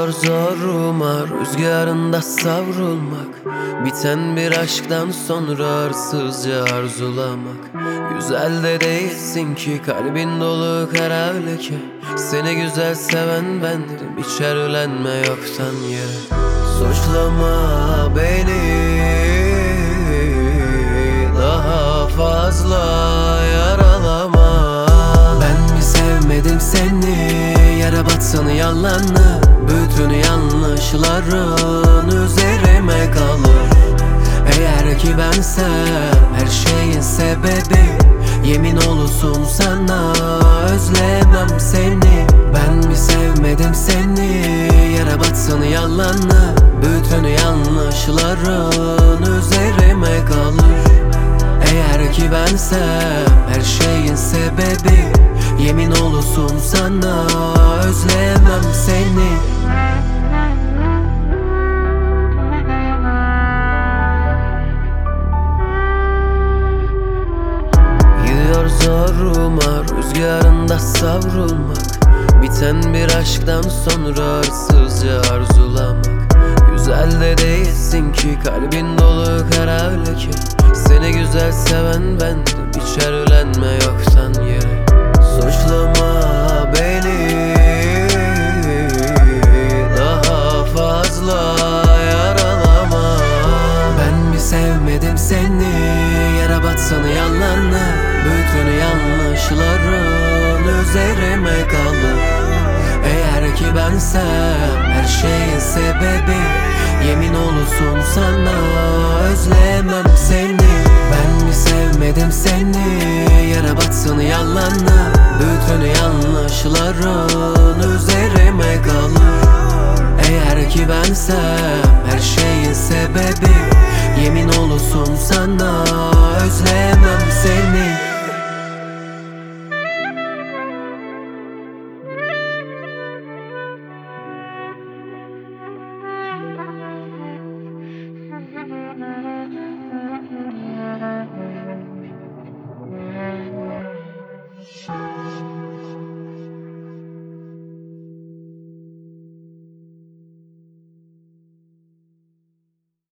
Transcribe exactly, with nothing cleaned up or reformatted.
zoruma rüzgarında savrulmak, biten bir aşktan sonra arsızca arzulamak. Güzel de değilsin ki kalbin dolu kara leke. Seni güzel seven bendim, hiç erülenme yoktan yere. Suçlama beni, daha fazla yaralama. Ben mi sevmedim seni, yere batsın yalanlı. Bütün yanlışların üzerime kalır. Eğer ki bensem her şeyin sebebi, yemin olsun sana özlemem seni. Ben mi sevmedim seni, yere batsın yalanlı. Bütün yanlışların üzerime kalır. Eğer ki bensem her şeyin sebebi, yemin olsun sana özlemem seni. Gidiyor zoruma rüzgarında savrulmak, biten bir aşktan sonra arsızca arzulamak. Güzel de değilsin ki kalbin dolu kara leke. Seni güzel seven bendim, hiç erülenme yoktan yere. Suçlama beni, daha fazla yaralama. Ben mi sevmedim seni, yere batsın yalanlı. Bütün yanlışların üzerime kalır. Eğer ki bensem her şeyin sebebi, yemin olsun sana özlemem seni. Ben mi sevmedim seni, yere batsın yalanlı. Bütün yanlışların üzerime kalır. Eğer ki bensem her şeyin sebebi, yemin olsun sana özlemem seni. Thank you.